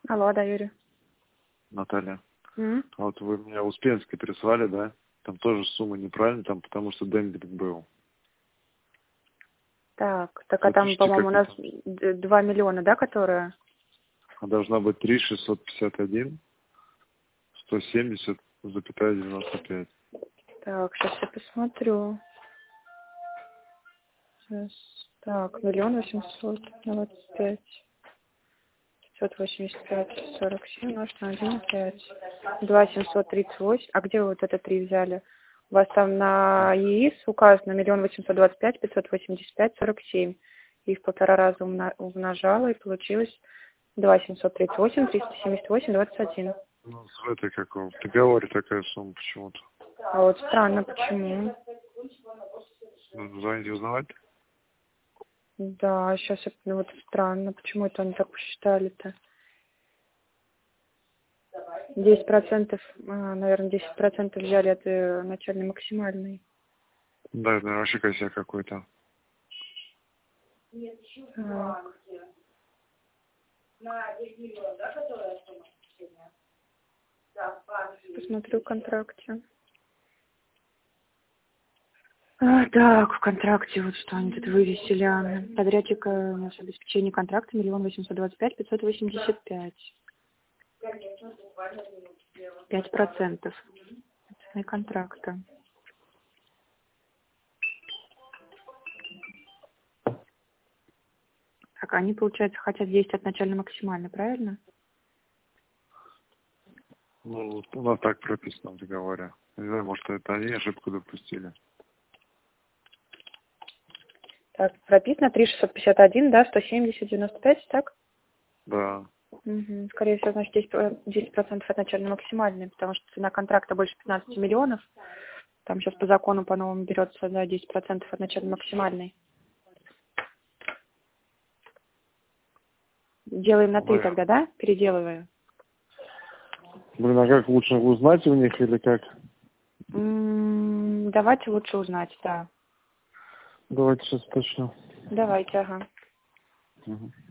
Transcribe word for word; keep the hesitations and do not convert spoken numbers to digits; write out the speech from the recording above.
Алло, да, Юрий. Наталья. М? А вот вы мне Успенский прислали, да? Там тоже сумма неправильная, там потому что дембит был. Так, так а там, Запишите, по-моему, у какой нас там. д- два миллиона, да, которые? А должна быть три шестьсот пятьдесят один сто семьдесят запятая девяносто пять. Так, сейчас я посмотрю. Сейчас. Так, миллион восемьсот двадцать пять. пятьсот восемьдесят пять, сорок семь, умножить на один и пять. два семьсот тридцать восемь. А где вы вот это три взяли? У вас там на ЕИС указано миллион восемьсот двадцать пять, пятьсот восемьдесят пять, сорок семь. Их в полтора раза умна- умножала, и получилось два семьсот тридцать восемь, триста семьдесят восемь, двадцать один. Ну, в этой каком в договоре такая сумма почему-то. А вот странно, почему? Ну, звоните узнавать? Да, сейчас я, ну, вот странно, почему это они так посчитали-то? десять процентов, а, наверное, десять процентов взяли от э, начальной максимальной. Да, это наверное, вообще косяк какой-то. Так. Посмотрю в контракте. А, так, в контракте вот что они тут вывесили. а, Подрядчик э, у нас обеспечение контракта миллион восемьсот двадцать пять, пятьсот восемьдесят пять. Пять процентов. Цены контракта. Так, они, получается, хотят десять от начальной максимальной, правильно? Ну, вот у нас так прописано в договоре. Не знаю, может, это они ошибку допустили. Так, прописано три шестьсот пятьдесят один, да, сто семьдесят, девяносто пять, так? Да. Угу. Скорее всего, значит, десять про- десять процентов от начальной максимальной, потому что цена контракта больше пятнадцати миллионов. Там сейчас по закону по-новому берется, да, десять процентов от начальной максимальной. Делаем на три Ой. тогда, да? Переделываю. Блин, а как лучше узнать у них или как? М, Давайте лучше узнать, да. Давайте сейчас точно. Давайте, ага. Угу.